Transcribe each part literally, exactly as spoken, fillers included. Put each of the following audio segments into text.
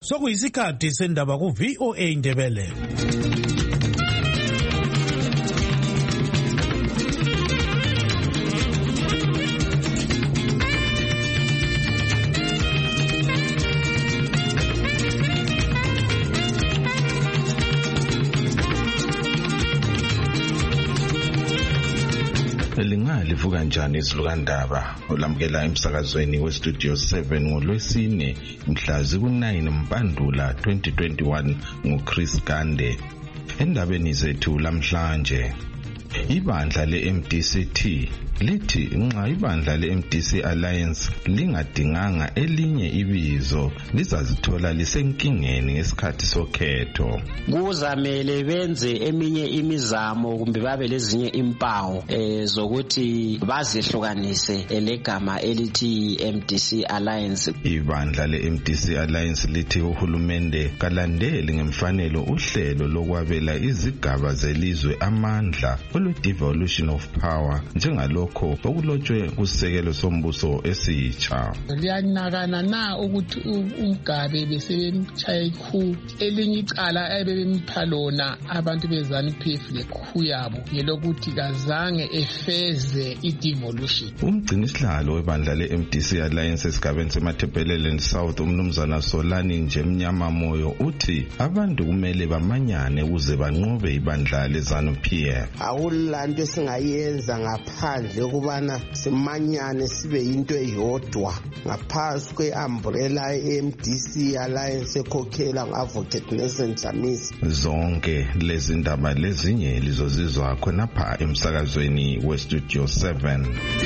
sokuyisikhathi sendaba ku V O A Ndebele. Livuka njani isilukandaba olamukela emsakazweni we Studio seven ngolwesine mhla ziku-nine Mpandula twenty twenty-one nguChris Gande. Endabeni zethu lamhlanje, ibandla le-M D C T lithi nxa ibandla le-M D C Alliance lingadinganga elinye ibizo lizazithola lisenkingeni ngesikhathi sokhetho. Kuzamele benze eminye imizamo kumbe babe lezinye impawu eh, zokuthi bazihlukanise elegama elithi M D C Alliance. Ibandla le-M D C Alliance lithi uhulumende kalandeli ngemfanelo uhlelo lokwabela izigaba zelizwe amandla olwe-devolution of power njengalo okulotshwe kusekelo sombuso esitsha. Liyanakana na ukuthi umgabe besebemtshaya ikhu elinye icala ebebempha lona abantu beZANU-P F lekhu yabo ngelokuthi kazange efeze i-devolution. Umgcinisihlalo webandla le-M D C Alliance esigabeni seMathebeleland South umnumzana Solani nje Mnyama Moyo uthi abantu kumele bamanyane ukuze banqobe ibandla leZANU-P F. Awulanto singayenza ngaphandle ukubana simanyane sibe into eyodwa ngaphansi kwe-umbrella ye-M D C Alliance ekhokhela ngu-Advocate Nelson Chamisa. Zonke lezi ndaba lezinye lizozizwa khonapha emsakazweni we Studio seven.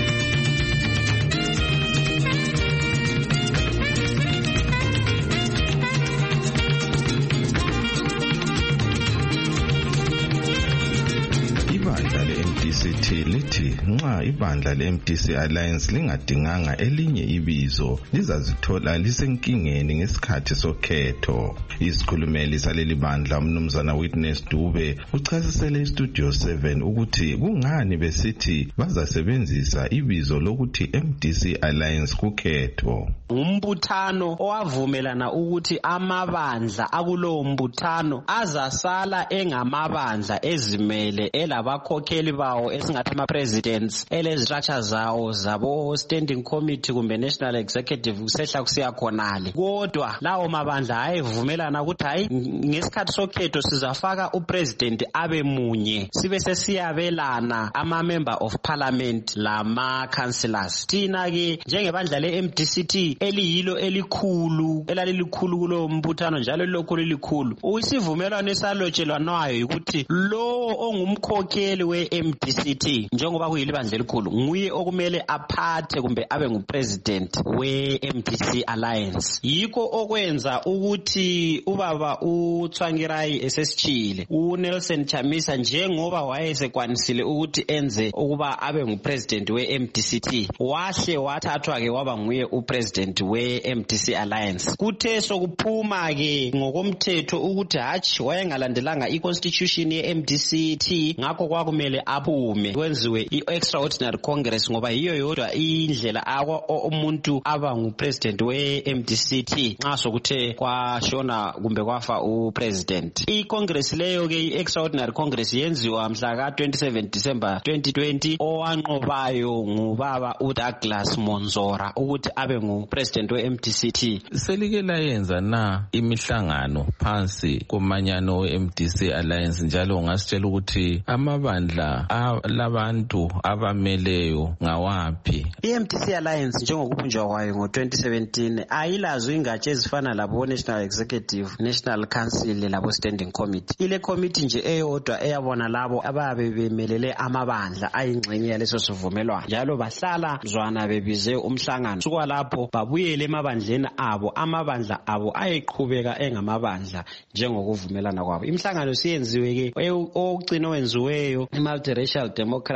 Lithi nxa ibandla le-M D C Alliance lingadinganga elinye ibizo lizazithola lisenkingeni ngesikhathi sokhetho. Isikhulumeli saleli bandla umnumzana Witness Dube uchasisele iStudio seven ukuthi kungani besithi bazasebenzisa ibizo lokuthi M D C Alliance kukhetho. Umbuthano owavumelana ukuthi amabandla akulowo mbuthano azasala engamabandla ezimele elabakhokheli bawo esingathi ama-presidents elezistructure zawo zabo standing committee kumbe national executive kusehla kusiya khonale. Kodwa lawo mabandla ayevumelana ukuthi hayi ngesikhathi sokhetho sizafaka upresident abe munye sibe sesiyabelana ama-member of parliament lama-councillors. Thina ke njengebandla le-M D C T eliyilo elikhulu elalilikhulu kulo mbuthano njalo lilokhulu elikhulu, isivumelwano esalotshelwanwayo ukuthi lo ongumkhokheli we-M D C T njengoba kuyilibandla elikhulu nguye okumele aphathe kumbe abe ngupresident we-M D C Alliance. Yikho okwenza ukuthi ubaba uTsvangirai esesichile uNelson Chamisa njengoba wayesekwanisile ukuthi enze ukuba abe ngupresident we-M D C T wahle wathathwa ke waba nguye upresident we-M D C Alliance. Kuthe sokuphuma ke ngokomthetho ukuthi hatshi wayengalandelanga i-constitution ye-M D C T ngakho kwakumele aphume kwenziwe i-extraordinary congress ngoba yiyo yodwa indlela akho umuntu aba ngupresident we-M D C T nxa sokuthe kwashona kumbe kwafa upresident. I-congress leyo ke i-extraordinary congress yenziwa mhla ka twenty-seven December twenty twenty owanqobayo ngubaba uDouglas Monzora ukuthi abe ngupresident we-M D C T. Selike layenza na imihlangano phansi komanyano we-M D C Alliance njalo ngasitshela ukuthi amabandla labantu abameleyo ngawaphi? I-M D C Alliance njengokubunjwa kwayo ngo twenty seventeen ayilazo ingatsha ezifana labo National Executive, National Council labo Standing Committee. Ile committee nje eyodwa eyabona labo ababe bemelele amabandla ayingxenye yaleso sivumelwano njalo bahlala zwana bebize umhlangano sukwa lapho babuyele emabandleni abo amabandla abo ayeqhubeka engamabandla njengokuvumelana kwabo. Imhlangano siyenziwe ke okugcina wenziweyo i-Multiracial Democrats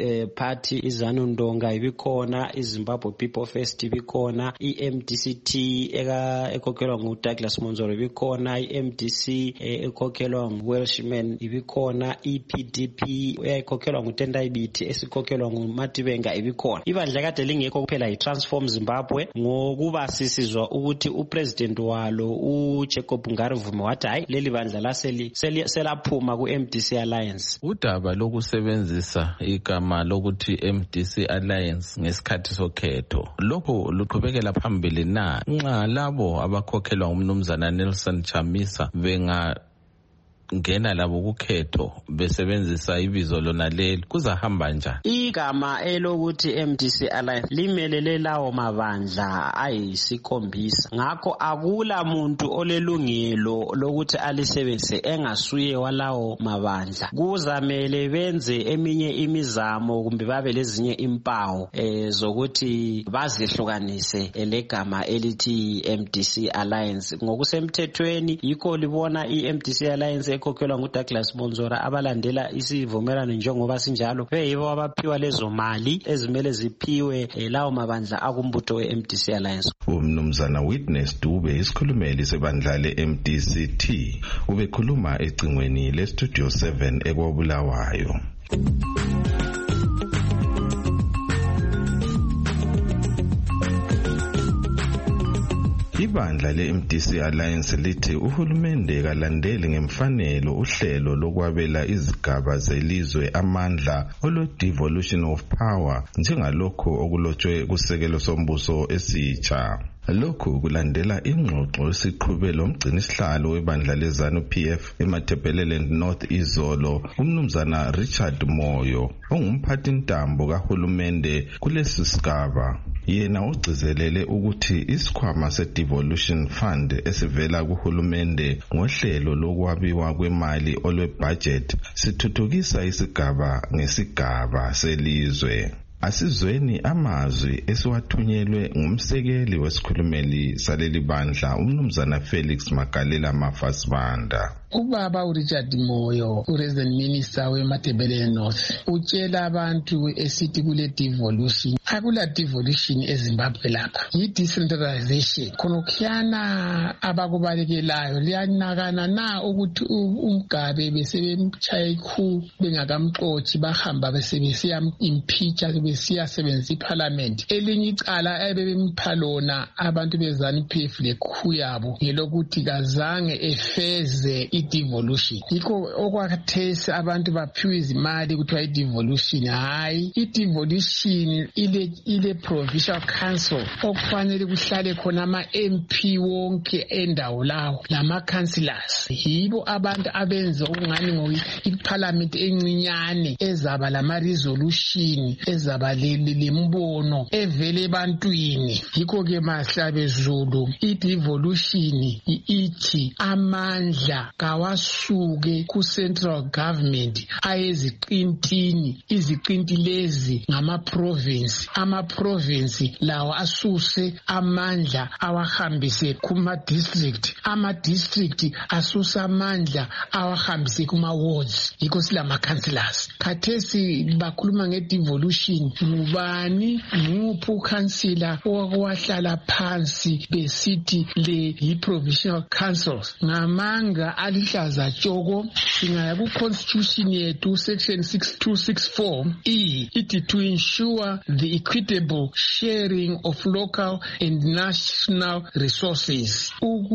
eh, party iZanu Ndonga ibikhona, iZimbabwe People First ibikhona, i-M D C T eka ekhokhelwa nguDouglas Monzoro ibikhona, i-M D C eh, ekhokhelwa nguWelshman ibikhona, i-P D P ekhokhelwa nguTendai Biti esikhokhelwa nguMatibenga ibikhona. Ibandla kade lingekho kuphela i-Transform Zimbabwe, ngokuba sisizwa ukuthi upresident walo uJacob Ngarivume wathi hayi leli bandla laseli selaphuma ku-M D C Alliance. Udaba lokusebenzisa igama lokuthi M D C Alliance ngesikhathi sokhetho lokho luqhubekela phambili na nxa labo abakhokhelwa ngumnumzana Nelson Chamisa benga ngena labo kukhetho besebenzisa ibizo lona lelo kuzahamba njani? Igama elokuthi M D C Alliance limelele lawo mabandla ayisikhombisa, ngakho akula muntu olelungelo lokuthi alisebenzise engasuye walawo mabandla. Kuzamele benze eminye imizamo kumbe babe lezinye impawu eh, zokuthi bazihlukanise legama elithi M D C Alliance. Ngokusemthethweni yikho libona i-M D C Alliance ekhokhelwa nguDouglas Monzora abalandela isivumelano njengoba sinjalo beyibo abaphiwa lezo mali ezimele ziphiwe eh, lawo mabandla akumbutho we-M D C Alliance. Umnumzana Witness Dube isikhulumeli sebandla le-M D C T ubekhuluma ecingweni le-Studio seven ekwabulawayo. Ibandla le-M D C Alliance lithi uhulumende kalandeli ngemfanelo uhlelo lokwabela izigaba zelizwe amandla olo-devolution of power njengalokho okulotshwe kusekelo sombuso esitsha. Lokhu kulandela ingxoxo esiqhubelo umgcinisihlalo webandla leZanu P F eMatabeleland North izolo umnumzana Richard Moyo ongumphathi ntambo kahulumende kulesi sigaba. Yena ugcizelele ukuthi isikhwama se-devolution fund esivela kuhulumende ngohlelo lokwabiwa kwemali olwe-budget sithuthukisa isigaba ngesigaba selizwe. Asizweni amazwi esiwathunyelwe ngumsekeli wesikhulumeli saleli bandla umnumzana Felix Magalela Mafasibanda. Ubaba uRichard Moyo, uresident minister weMatabeleland North, utshela abantu esithi kule devolution. Akula devolution eZimbabwe lapha. Yi-decentralization. Khonokhiyana abakubalekelayo liyanakana na ukuthi uMgabe besebemtshaya ikhu bengakamxothi bahamba besebesiya impeacha besiyasebenzisa iparliament. Elinye icala ebebempha lona abantu beZanu P F lekhu yabo ngelokuthi kazange efeze i-devolution. Yikho okwakhathesi abantu baphiwe izimali kuthiwa i-devolution. Hayi, i-devolution ile ile provincial council okufanele kuhlale khona ama-M P wonke endawo lawo lama-councillors. Yibo abantu abenza okungani ngoyi-parliament encinyane ezaba lama-resolution ezaba lembono evele ebantwini. Yikho-ke Mahlabe Zulu i-devolution ithi amandla kawasuke ku-central government ayeziqintini. Iziqinti lezi ngama-province. Ama-province lawo asuse amandla awahambise kuma-district. Ama-district asuse amandla awahambise kuma-wards. Yikho silama-councillors. Khathesi bakhuluma nge-devolution. Ngubani nguphi ukhansila owahlala phansi besithi le yi-provincial councils? Ngamanga alihlaza tshoko. Singaya ku-constitution yethu section six two six four e ithi to ensure the equitable sharing of local and national resources.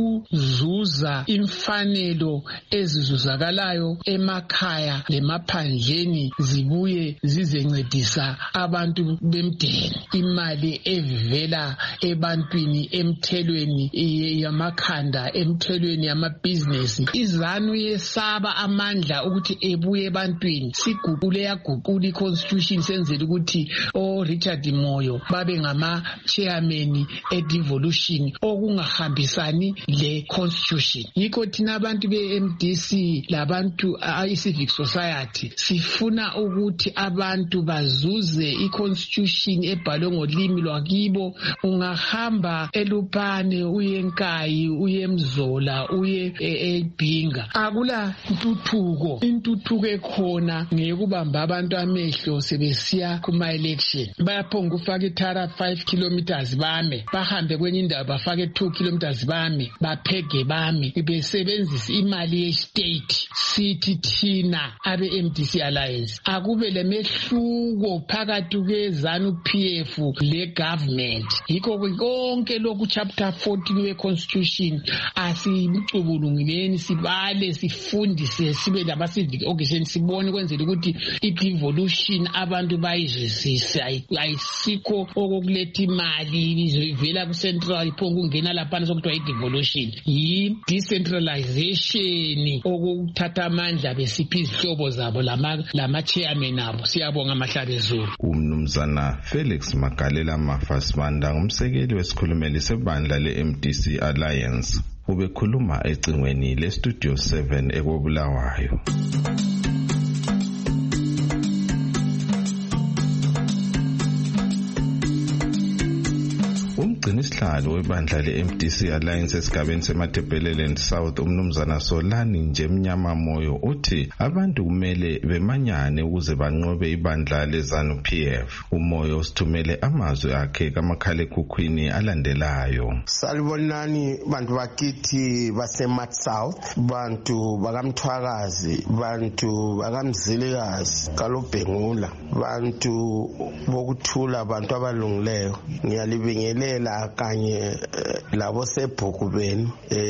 Ukuzuza imfanelo ezizuzakalayo emakhaya lemaphandleni zibuye zizencedisa abantu bemdeni. Imali evela ebantwini emthelweni yamakhanda emthelweni yamabhizinesi. IZanu yesaba amandla ukuthi ebuye ebantwini. Siguqule yaguqula i-constitution senzele ukuthi o Richard Moyo babe ngama chairman e-devolution okungahambisani le constitution. Yikho thina abantu be-M D C labantu i-civic society sifuna ukuthi abantu bazuze i-constitution ebhalwe ngolimi lwakibo. Ungahamba eLupane uye eNkayi uye eMzola uye eBhinga inkinga. Akula intuthuko, intuthuko ekhona ngekubamba abantu amehlo sebesiya kuma election. Bayaphonga ufaka ithara five kilometers bame, bahambe kwenye indawo bafake two kilometers bame, baphege bame, besebenzisa imali ye state. Sithi thina abe M D C Alliance akube lemehluko phakathi kweZANU P F le government. Yikho konke lokhu chapter forty we constitution asimcubulungileni sibale sifundise sibe laba civic occasion sibone kwenzela ukuthi i-devolution abantu bayizwisise ayisikho okuletha imali izovela ku central iphonga ungena lapha sokuthiwa i-devolution yi-decentralization okuthatha amandla besiphi izihlobo zabo lama lama chairman abo. Siyabonga Mahlabezulu. Umnumzana Felix Magalela Mafasibanda ngumsekeli wesikhulumeli sebandla le-M D C Alliance ubekhuluma ecingweni le-Studio seven ekobulawayo. Umgcinisihlalo webandla le-M D C Alliance esigabeni seMatabeleland South umnumzana Solani nje Mnyama Moyo uthi abantu kumele bemanyane ukuze banqobe ibandla leZANU P F. Umoyo usithumele amazwi akhe kamakhalekhukhwini alandelayo. Salibonani bantu bakithi baseMat South, bantu bakamthwakazi, bantu bakamzilikazi kalobhengula, bantu bokuthula, bantu abalungileyo. Ngiyalibingelela kanye labo sebhuku benu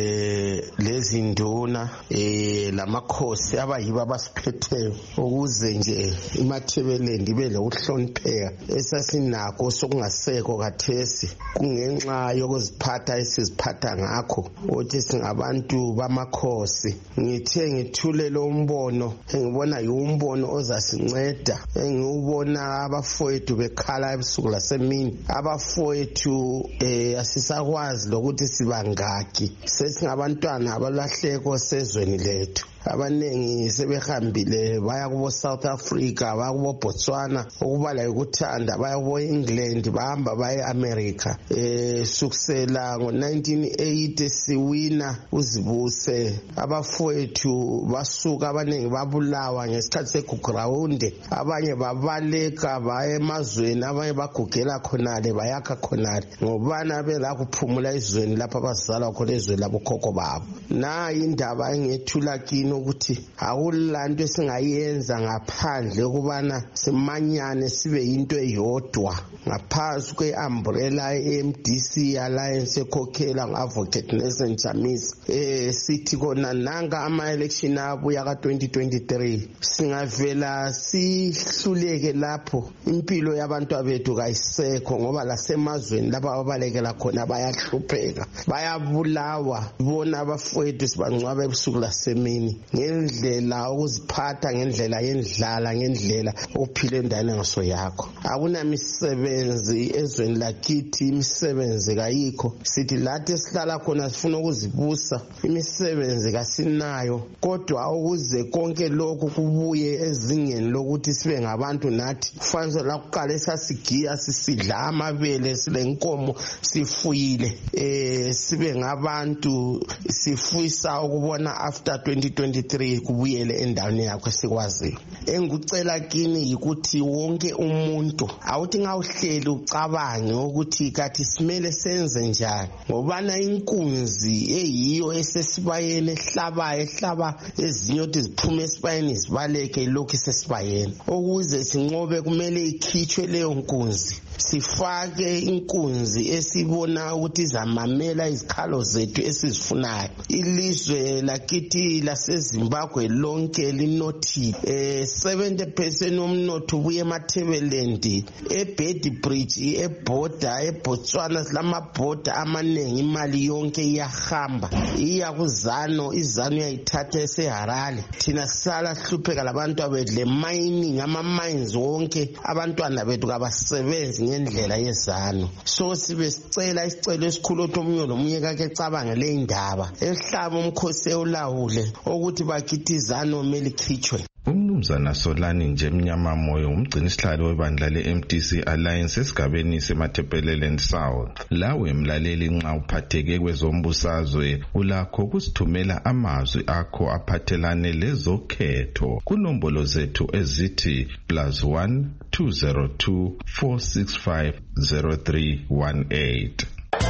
eh lezi nduna eh lamakhosi abayibo abasiphetheyo ukuze nje iMatabeleland ibe lokuhlonipheka esasinako sokungaseko kathesi kungenxa yokuziphatha esiziphatha ngakho uthi singabantu bamakhosi. Ngithe ngithule lo mbono engibona yiwumbono ozasinceda, engiubona abafowethu bekhala ebusuku lasemini, abafowethu eh asisakwazi lokuthi sibangaki, sesingabantwana abalahleko sezweni lethu. Abanengi sebehambile baya kubo South Africa, baya kubo Botswana, ukubala ukuthanda baya kubo England, bahamba baya America. Eh sukusela ngo nineteen eighty siwina uzibuse, abafowethu basuka abanengi babulawa ngesikhathi segugrawunde, abanye babaleka baya emazweni, abanye bagugela khonale bayakha khonale ngobana bela kuphumula izweni lapha bazalwa khona ezweni labo khokho babo. Na indaba engethula kini ukuthi akulanto esingayenza ngaphandle ukubana simanyane sibe into eyodwa ngaphansi kweumbrella ye-M D C Alliance ekhokhela ngu-Advocate Nelson Chamisa. Eh sithi kona nanga ama-election abuya ka twenty twenty-three singavela sihluleke lapho impilo yabantu abethu kayisekho, ngoba lasemazweni lapha abalekela khona bayahlupheka, bayabulawa. Bona abafowethu sibangcwaba ebusuku lasemini ngendlela ukuziphatha, ngendlela yendlala, ngendlela ukuphila endane ngaso yakho. Akunamisebenzi ezweni lakithi, imisebenzi kayikho. Sithi lathi sihlala khona sifuna ukuzibusa, imisebenzi kasinayo, kodwa ukuze konke lokhu kubuye ezingeni lokuthi sibe ngabantu nathi kufanele la kuqala esasigiya sisidla amabele silenkomo sifuyile, eh sibe ngabantu sifisa ukubona after twenty twenty-three kubuyele endaweni yakho esikwaziyo. Engikucela kini yikuthi wonke umuntu awuthi ngawuhleli ucabange ukuthi kathi simele senze njani, ngobana inkunzi eyiyo esesibayeni ehlaba ehlaba ezinye ukuthi ziphume esibayeni zibaleke lokhu sesibayeni. Ukuze sinqobe kumele ikhitshwe leyo nkunzi, sifake inkunzi esibona ukuthi izamamela izikhalo zethu esizifunayo. Ilizwe lakithi laseZimbabwe lonke linothile, eh seventy percent omnotho ubuye eMatabeleland, eBed Bridge, eborder, eBotswana silamabhoda amanengi, imali yonke iyahamba iya kuZANU, iZANU yayithatha eseHarare. Thina sala hlupheka labantu abedle mining, ama mines wonke abantwana bethu kabasebenzi ngendlela yeZANU. So sibe sicela isicelo esikhulu ukuthi omunye lomunye kake cabange le indaba ehlaba umkhosi ewulawule ukuthi bakithi iZANU melikhitshwe. Umnumzana umnumzana Solani Njemnyama Moyo umgcini sihlalo webandla le-M D C Alliance esigabeni seMathepeleland South. Lawe mlaleli nxa uphatheke kwezombusazwe ulakho kusithumela amazwi akho aphathelane lezokhetho kunombolo zethu ezithi plus one two zero two four six five zero three one eight.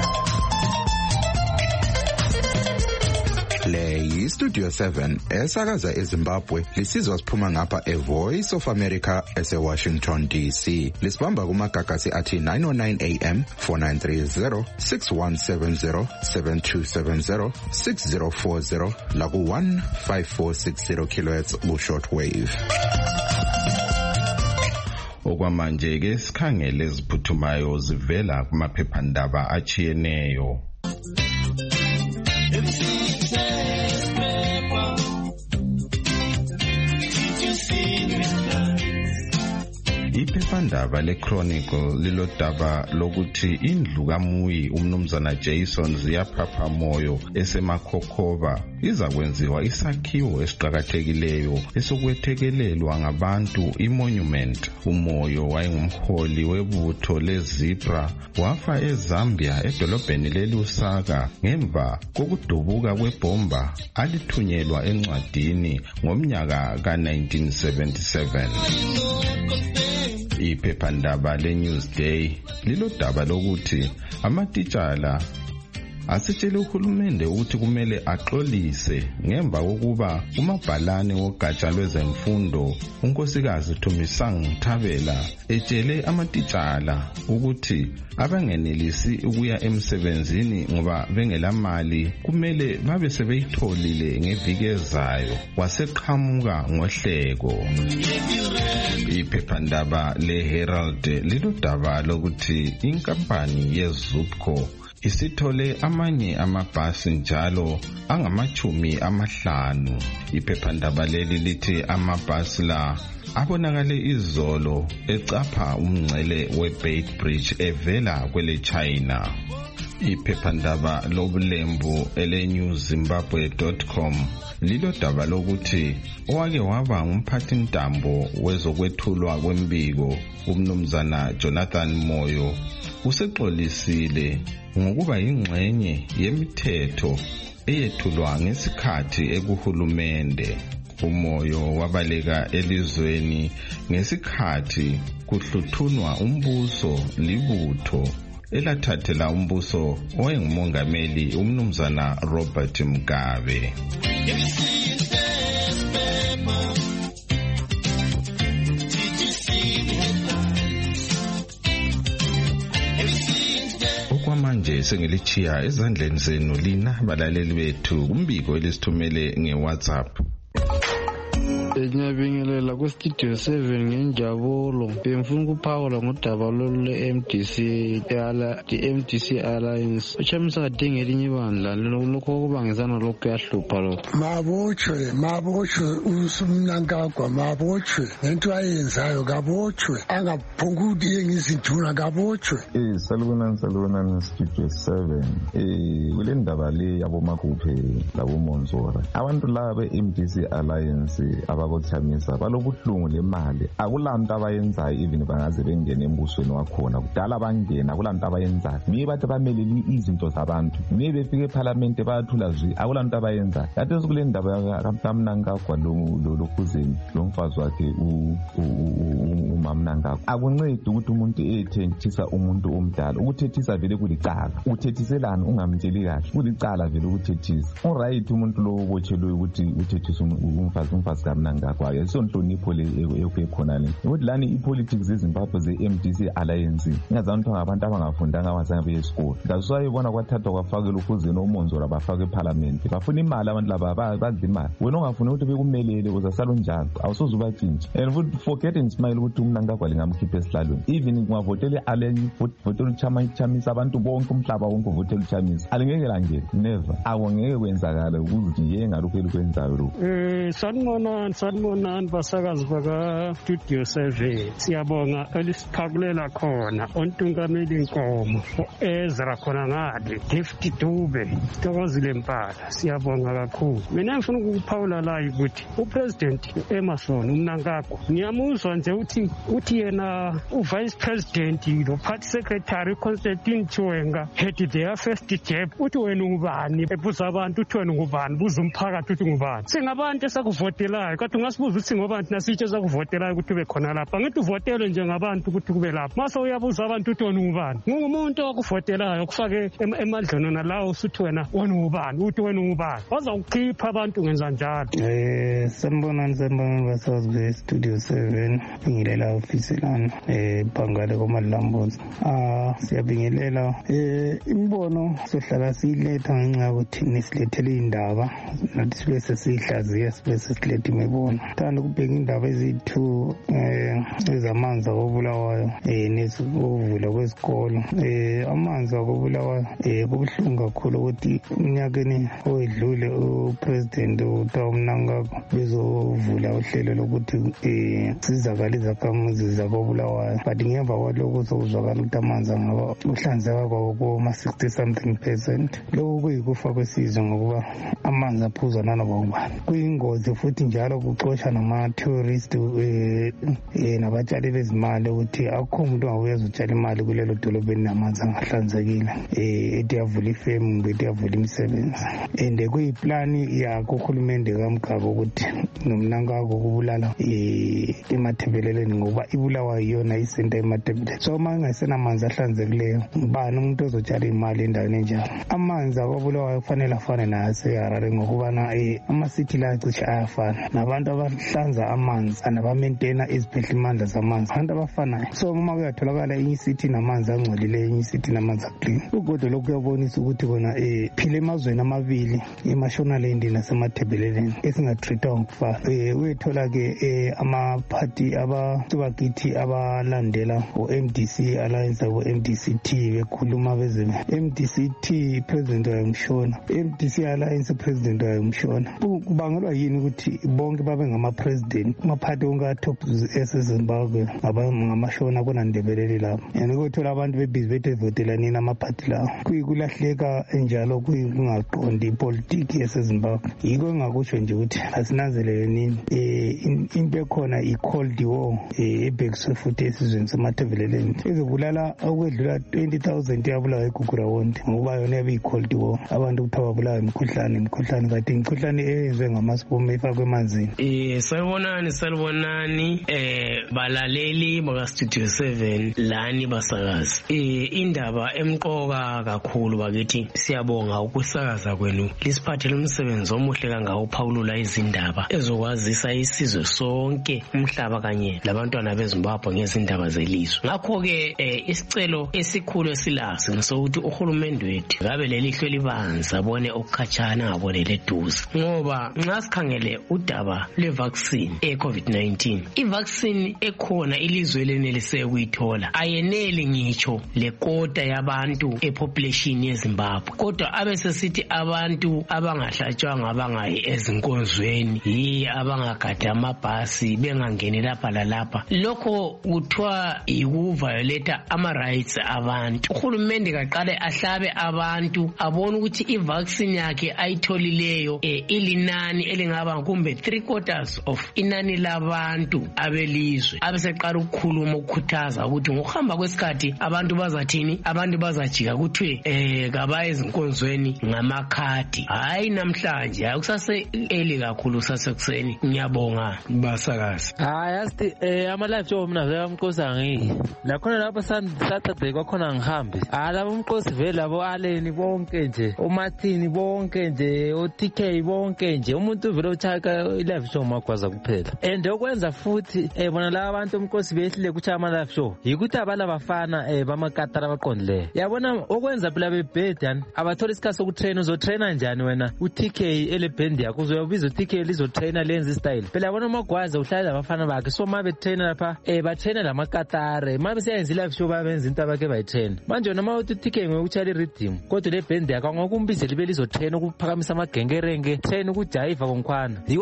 Le yi-Studio seven esakaza eZimbabwe lisizwa siphuma ngapha e-Voice of America ese-Washington D C. Lisibamba kumagagasi athi nine oh nine A M, four nine three zero, six one seven zero, seven two seven zero, six zero four zero laku one five four six zero kilohertz ku-shortwave. Okwamanje ke sikhangele eziphuthumayo zivela kumaphephandaba achiyeneyo. Iphephandaba le-Chronicle lilodaba lokuthi indlu kaMuyi umnumzana Jason Ziyaphapha Moyo esemakhokhoba iza kwenziwa isakhiwo esiqhakathekileyo esokwethekelelwa ngabantu imonument. uMoyo wayengumholi webutho leZebra wafa eZambia edolobheni leLusaka ngemva kokudubuka kwebhomba alithunyelwa encwadini ngomnyaka ka nineteen seventy-seven. Iphephandaba le-Newsday lilodaba lokuthi amatitshala asitshele uhulumende ukuthi kumele axolise ngemva kokuba umabhalane wogatsha lwezemfundo unkosikazi Thumisang Thabela etshele amatitshala ukuthi abangenelisi ukuya emsebenzini ngoba bengelamali kumele babe sebeyitholile ngeviki ezayo waseqhamuka ngohleko. Iphephandaba le-Herald lilodaba lokuthi inkampani yeZupco isithole amanye amabhasi njalo angamachumi amahlanu. Iphephandaba leli lithi amabhasi la abonakale izolo ecapha umngcele we-Beit Bridge evela kwele China. Iphephandaba lobulembu ele-new zimbabwe dot com lilodaba lokuthi owake waba ngumphathintambo wezokwethulwa kwembiko umnumzana Jonathan Moyo usexolisile ngokuba ingxenye yemithetho eyethulwa ngesikhathi ekuhulumende. uMoyo wabaleka elizweni ngesikhathi kuhluthunwa umbuso libutho elathathela umbuso owayengumongameli umnumzana Robert Mugabe. Okwamanje sengilichiya ezandleni zenu lina balaleli bethu kumbiko elisithumele ngeWhatsApp. Ngiyabingelela ku-Studio seven ngenjabulo. Bengifuna ukuphawula ngodaba lolu le-M D C i-M D C Alliance. Uchamisa kadinga elinye ibandla lokho okubangisana lokho kuyahlupha lokho. Mabotshwe, mabotshwe uSumnankagwa, mabotshwe ngento ayenzayo kabotshwe, angaphonguthi yengizinduna kabotshwe. Eh salubonani salubonani Studio seven. Eh kule ndaba le yabomakuphe labomonzora. Abantu laba be-M D C Alliance abakothamisa balobuhlungu lemali akulanto abayenzayo even bangaze bengene embusweni wakhona kudala bangena akulanto abayenzayo miye bathi bameleli izinto zabantu miye befike eParliament bayathula zwi akulanto abayenzayo kade sikule ndaba kaMnangagwa lokhuzeni lomfazi wakhe uMamnangagwa akuncedi ukuthi umuntu ethethisa umuntu omdala ukuthethisa vele kulicala uthethiselana ungamtsheli kahle kulicala vele ukuthethisa uright umuntu lo obotshelwe ukuthi uthethisa umfazi umfazi kaMnangagwa yesonhlonipho le ekhona le ukuthi lani ipolitics eZimbabwe ze-M D C Alliance ngazantu ngabantu abangafundanga abazange beye esikole ngazwayibona kwathathwa kwafakela ukhuzeni omonzora bafaka eParliament bafuna imali abantu laba badla imali wena ungafuna ukuthi bekumelele uzasala njalo awusoze ubatshintshe and futhi forget and smile ukuthi uMnangagwa lingamkhipha esihlalweni even kungavotela alenye votela uchama ichamisa abantu bonke umhlaba wonke uvotela uchamisa alingeke langene never awongeke kwenzakala ukuthi yeye ngalokho elikwenzayo lokho eh sanibonani sanibonani basakazi baka Studio seven. Siyabonga elisiphakulela khona ontungameli inkomo Ezra khona ngade Gift Dube Thokozile Mpala. Siyabonga kakhulu. Mina ngifuna ukuphawula la ukuthi uPresident Emerson uMnangagwa ngiyamuzwa nje uthi uthi yena uVice President lo Party Secretary Constantine Chiwenga had their first jab. Uthi wena ngubani ebuza abantu uthi wena ngubani buza umphakathi uthi ngubani. Singabantu esakuvotelayo kodwa ungasibuza uthi ngobantu nasitshe sakuvotelayo ukuthi ube khona lapha. Ngithi uvotele njengabantu ukuthi kube lapha. Mase uyabuza abantu uthi wena ngubani. Ngumuntu okuvotelayo kufake emadlono nalawo usuthi wena wena ngubani uthi wena ngubani. Bazawukhipha abantu ngenza njalo. Eh sanibonani sanibonani basazi be Studio seven bingelela office lana eh Bhangale koMalambozi. Ah siyabingelela eh imbono sohlala siletha ngenxa yokuthi nisilethele indaba nathi sibe sesihlaziya sibe sesilethe imbono. Thanda ukubheka indaba ezithu eh ezamanzi akobulawayo eh nesivula kwesikolo eh amanzi akobulawayo eh kubuhlungu kakhulu ukuthi unyakeni oyedlule uPresident uThabo Mnangagwa bezovula uhlelo lokuthi eh sizakala izakhamuzi zakobulawayo but ngemva kwalokho sokuzwakala ukuthi amanzi angaba uhlanzeka kwawo kuma sixty something percent. Lokho kuyikufa kwesizwe ngokuba amanzi aphuzwa nanobani. Kuyingozi futhi njalo kuxosha nama tourist eh nabatshali bezimali ukuthi akukho umuntu ongabuya uzotshala imali kulelo dolobha enamanzi angahlanzekile eh ethi yavula ifemu ethi yavula imisebenzi and kuyiplani yakho uhulumende kaMgaba ukuthi noMnangagwa kubulala eh emathebeleleni ngoba ibulawa yiyona isenta emathebeleni. So mangasena amanzi ahlanzekileyo ngibani umuntu ozotshala imali endaweni enjalo. Amanzi akobulawayo kufanele afane naseHarare ngokubana eh ama city la cishe ayafana nabantu abahlanza amanzi anabamaintainer iziphehlimandla zamanzi abantu abafanayo. So uma kuyatholakala inye city namanzi angcolile inye city namanzi aclean ugodwa lokhu kuyabonisa ukuthi kona eh phile emazweni amabili eMashonaland nasemathebeleleni esingatreatwa ngokufana. Eh uyethola ke eh ama party ababakithi abalandela o-M D C Alliance abo-M D C T bekhuluma beze M D C T president wayemshona M D C Alliance president wayemshona. Kubangelwa yini ukuthi bonke babe ngama president ama party onke top eseZimbabwe ngabangamashona kunandebeleli lapho and ukuthola abantu bebhizi bethe votela nina ama party lawo kuyikulahleka enjalo kuyingaqondi politics yaseZimbabwe. Yiko engakusho nje ukuthi asinanzelele nini eh into ekhona i cold war eh ebhekiswe futhi esizweni semathebeleleni ezobulala okwedlula twenty thousand yabulawa eGugura wonke ngoba yona yabe i cold war abantu kuthiwa bulawa imikhuhlane imikhuhlane kanti imikhuhlane eyenziwe ngamasibome efakwe emanzini. Eh sayibonani sayibonani eh balaleli baka Studio seven lani basakazi. Eh indaba emqoka kakhulu bakithi siyabonga ukusakaza kwenu lisiphathele umsebenzi omuhle kangaka uphawulula izindaba ezokwazisa isizwe sonke umhlaba kanye labantwana beZimbabwe ngezindaba zelizwe. Ngakho ke eh, isicelo esikhulu esilazi ngesokuthi uhulumende wethu ngabe lelihlo libanza abone okukhatshana abone leduze ngoba nxa sikhangele udaba lwevaccine e-COVID nineteen ivaccine ekhona ilizwe lenelise ukuyithola ayeneli ngitsho lekota yabantu epopulation yeZimbabwe kodwa abesesithi abantu abangahlatshwanga abangayi ezinkonzweni yi abangagada amabhasi bengangeni lapha lalapha lokho kuthiwa yikuviolate ama rights abantu. Uhulumende kaqale ahlabe abantu abone ukuthi ivaccine yakhe ayitholileyo eh, ilinani elingaba kumbe three quarters of inani labantu abelizwe abeseqala ukukhuluma ukukhuthaza ukuthi ngokuhamba kwesikhathi abantu bazathini abantu bazajika kuthi eh kabaye ezinkonzweni ngamakhadi hayi namhlanje akusase eli kakhulu sasekuseni. Ngiyabonga basakazi. Hayi asti eh ama live show mina vele umkhosi angiyi lakhona lapha Saturday kwakhona ngihambe ah labo umkhosi vele labo aleni bonke nje uMartin bonke nje uT K bonke nje umuntu vele uthaka live show magwaza kuphela and okwenza futhi eh bona la abantu umkhosi behlile kuthi ama live show yikuthi abala bafana eh bamakatara baqondileyo yabona okwenza phela bebhedan abathola isikhathi sokutrain uzotraina njani wena uT K ele band yakho uzoyabiza uT K lizotraina lenze style phela yabona magwaza uhlala abafana bakhe so mabe trainer lapha eh ba trainer lamakatare mabe seyenza live show babenza into abake bayitrain manje noma uthi uT K ngokutshala rhythm kodwa le band yakho ngokumbizela libe lizotraina ukuphakamisa amagengerenge train ukujive konkhwana yiko kwenza vele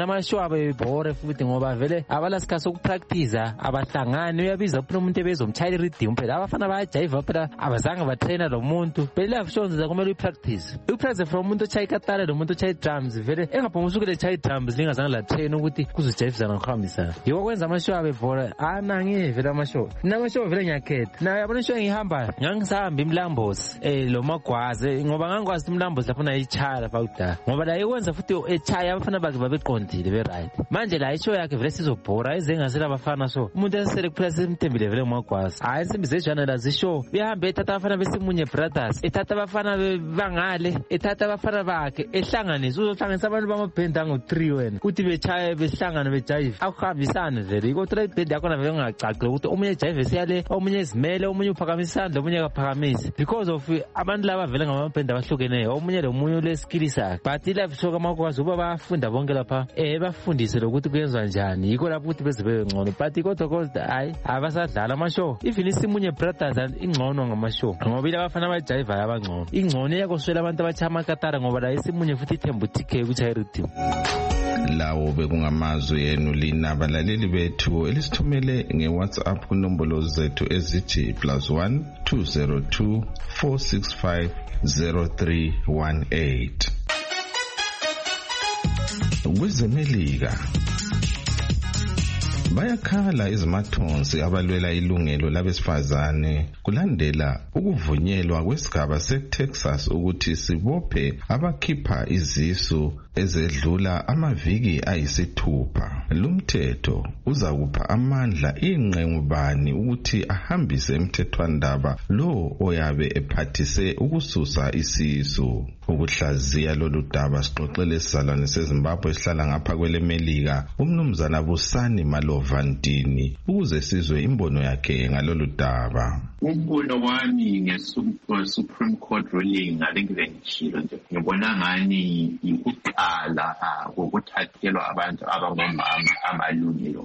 amashow bebhore futhi ngoba vele abalasikhathi sokupractice abahlangani uyabiza phela umuntu ebezomtshayela i-rhythm phela abafana bayajiva phela abazange batraina lo muntu phela live shows kumele uyipractice uyipractice from umuntu otshaya ikatara nomuntu otshaya i-drums vele engaphuma usukele tshaya i-drums lingazange la train ukuthi kuzojayivizana ngokuhambisana yiko kwenza amashow abebhore anangiye vele amashow namashow vele ngiyakhetha naye yabona ishow engihamba ngangisahamba imlambosi eh lo magwaze ngoba ngangikwazi umlambosi lapho nayichaya lapha kudala ngoba la ikwenza futhi echaya abafana bakhe babeqondile be right manje la ishow yakhe vele sizobhora izengasela abafana so umuntu esele kuphela simthembile vele ngomagwazi hayi simbizejana la zishow behambe ethatha abafana besimunye brothers ethatha abafana bangale ethatha abafana bakhe ehlanganisa uzohlanganisa abantu bamabhenda ngo three wena uthi bechaya behlangana bejive akuhambisana vele iko three band yakho vele ngacacile ukuthi omunye jive siyale omunye izimele omunye uphakamisa isandla omunye kaphakamisi because of abantu laba vele ngamabhenda abahlukeneyo omunye lo munye le skill sakhe but live show kamakwazi uba bafunda bonke lapha eh bafundise lokuthi kuyenzwa njani yiko lapho ukuthi bezibe ngcono but kodwa kodwa hayi abasadlala amashow even isimunye brothers ingcono ngamashow ngoba ile abafana abajive abangcono ingcono yakoswela abantu abachama katara ngoba la isimunye futhi ithembu T K kuchaya rhythm lawo bekungamazwi enu lina abalaleli bethu elisithumele ngeWhatsApp kunombolo zethu ezithi plus one two zero two four six five zero three one eight. Kwezemelika bayakhala izimathonsi abalwela ilungelo labesifazane kulandela ukuvunyelwa kwesigaba seTexas ukuthi sibophe abakhipha izisu ezedlula amaviki ayisithupha. Lumthetho uzakupha amandla ingqengubani ukuthi ahambise emthethwandaba lo oyabe ephathise ukususa isisu. Ukuhlaziya lolu daba sixoxele isizalwane seZimbabwe esihlala ngapha kwelemelika umnumzana Busani Malovantini ukuze sizwe imbono yakhe ngalolu daba. Umbono wami nge-Supreme Court ruling alingibe ngishilo nje ngibona ngani ukuqala kokuthathelwa abantu abangomama amalungelo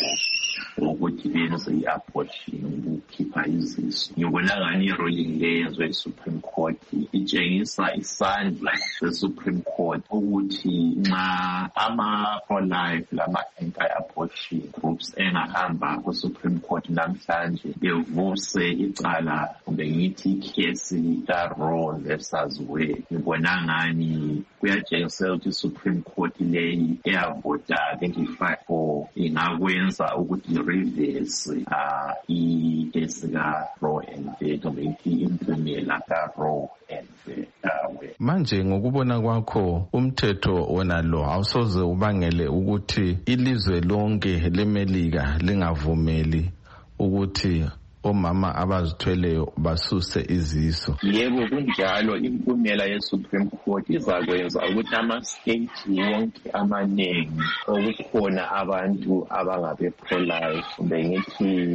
abo ukuthi benze i-abortion ukukhipha izisu. Ngibona ngani i-ruling le yenziwe i-Supreme Court itshengisa isandla se-Supreme Court ukuthi nxa ama-pro-life lama-anti-abortion groups engahamba ku-Supreme Court namhlanje bevuse icala kumbe ngithi ikhesi ka-Roe versus Wade. Ngibona ngani kuyatshengisela ukuthi i-Supreme Court leyi eyavota twenty-five for ingakwenza ukuthi reverse uh, ikhesi ka-Roe and Wade kumbe ngithi impumela ka-Roe and Wade. Manje ngokubona kwakho umthetho wona lo awusoze ubangele ukuthi ilizwe lonke lemelika lingavumeli ukuthi omama abazithweleyo basuse izisu? Yebo kunjalo, impumela ye-Supreme Court izakwenza ukuthi ama-state wonke amaningi okukhona abantu abangabe pro-life kumbe ngithi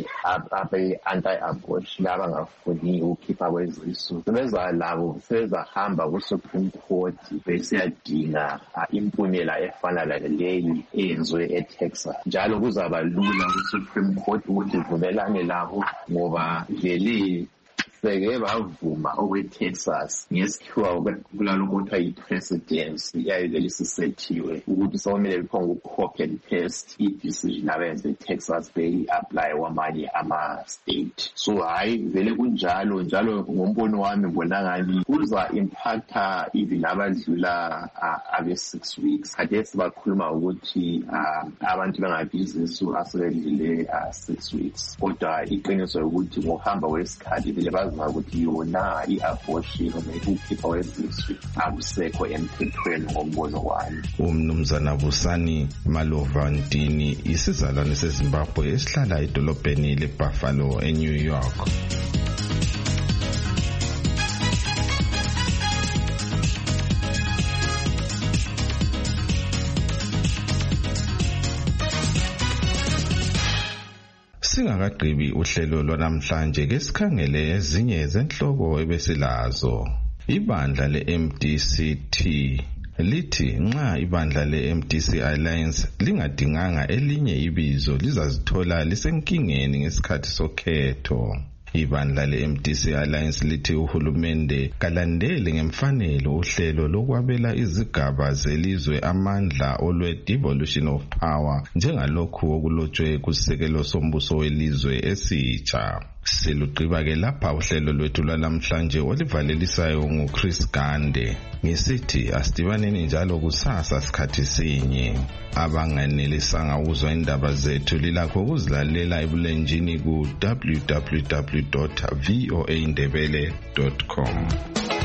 abe-anti-abortion abangafuni ukukhipha kwezisu sebeza labo sebezahamba ku-Supreme Court besiyadinga impumela efana leyi eyenziwe eTexas. Njalo kuzaba lula ku-Supreme Court ukuthi ivumelane labo ngoba vele seke bavuma okwe-Texas ngesikhiwa kulalokho kuthiwa yi-precedence iyayivele isisethiwe ukuthi sokumele liphonge uku-copy and paste i-decision abenze eTexas beyi-apply kwamanye ama-state. So hayi vele kunjalo njalo ngombono wami ngibona ngani kuza impacta even abadlula abe-six weeks. Khathesi bakhuluma ukuthi abantu bengabizisu asebedlule six weeks kodwa iqiniso ukuthi ngokuhamba kwesikhathi vele bazi ukuthi yona i-abortion ukukhipha kwezisu akusekho emthethweni ngombono wami. Umnumzana Busani Malovantini isizalwane seZimbabwe esihlala edolobheni leBuffalo eNew York. Singakagqibi uhlelo lwanamhlanje ke sikhangele ezinye zenhloko ebesilazo. Ibandla le-M D C T lithi nxa ibandla le-M D C Alliance lingadinganga elinye ibizo lizazithola lisenkingeni ngesikhathi sokhetho. Ibandla le-M D C Alliance lithi uhulumende kalandele ngemfanelo uhlelo lokwabela izigaba zelizwe amandla olwe-devolution of power njengalokhu okulotshwe kusekelo sombuso welizwe esitsha. Siluqiba-ke lapha uhlelo lwethu lwalamhlanje olivalelisayo nguChris Gande. Ngisithi asidibaneni njalo kusasa sikhathi sinye. Abanganelisanga ukuzwa indaba zethu lilakho ukuzilalela ebulenjini ku w w w dot v o a ndebele dot com.